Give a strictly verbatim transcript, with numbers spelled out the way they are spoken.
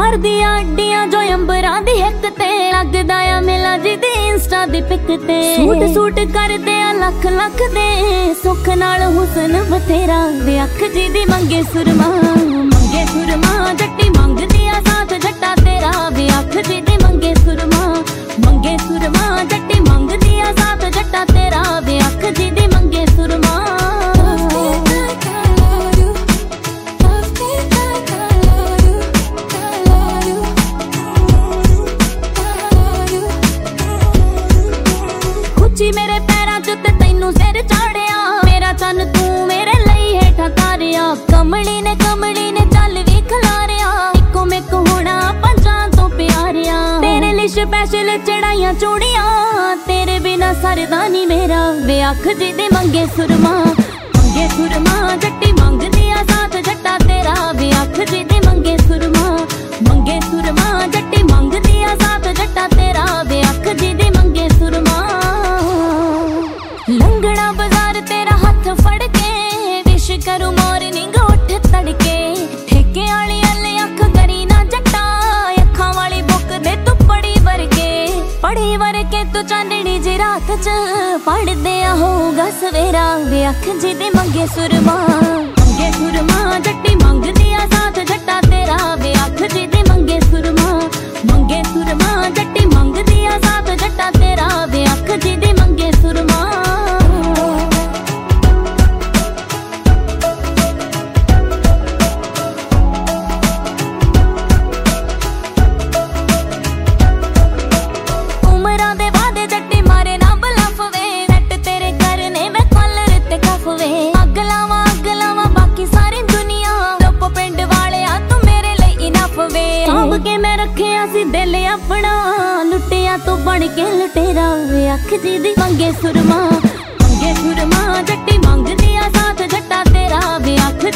मारदियां अड्डियां जो अंबरां दी हिक ते लगदा आ मेला जी दी इंस्टा दी पिक ते सूट सूट करदे आ लख लख दे सुख नाल हुसन बथेरा वे अख जी दी मंगे सुरमा मंगे सुरमा जट्टी मंगदी आ साथ जट्टा तेरा वे अख जी दी मंगे सुरमा मंगे सुरमा जट्टी मंगदी आ साथ जट्टा तेरा वे अख जी दी मंगे सुरमा मेरे पैरां च ते तैनू सिर चाड़िया मेरा चन तू मेरे लई हेठा तारिया कमली ने कमली ने चल भी खलारिया इको मिक होना पंजां तो प्यारिया तेरे लिए स्पेशल चढ़ाइयां चूड़ियां तेरे बिना सरदा नी मेरा वे अख जी दे मंगे सुरमा मंगे सुरमा जट्टी मंगदी आ साथ जट्टा तेरा वे अख जी दे मंगे सुरमा मंगे सुरमा जट्टी मंगदी आ साथ जट्टा तेरा वे अख जी दे मंगे सुरमा लंगड़ा बाजार तेरा हाथ फड़ के विश करूं मॉर्निंग उठ तड़के ठेके वाली अले अख करी ना जट्टा अखां वाली बुक दे तू पड़ी वरके पड़ी वरके तू चांदनी जी रात च पढ़ दे होगा सवेरा वे अख जी दे मंगे सुरमा मंगे सुरमा जट्टी मंगदी आ साथ जट्टा तेरा वे अख जी दे मंगे सुरमा मंगे सुरमा जट्टी मंगदी आ साथ जट्टा तेरा वे अख जी दे मंगे सुरमा दिल अपना लुटिया तू बन के लुटेरा वे अख जी दी मंगे सुरमा मंगे सुरमा जट्टी मंगदी आ साथ जट्टा तेरा वे अख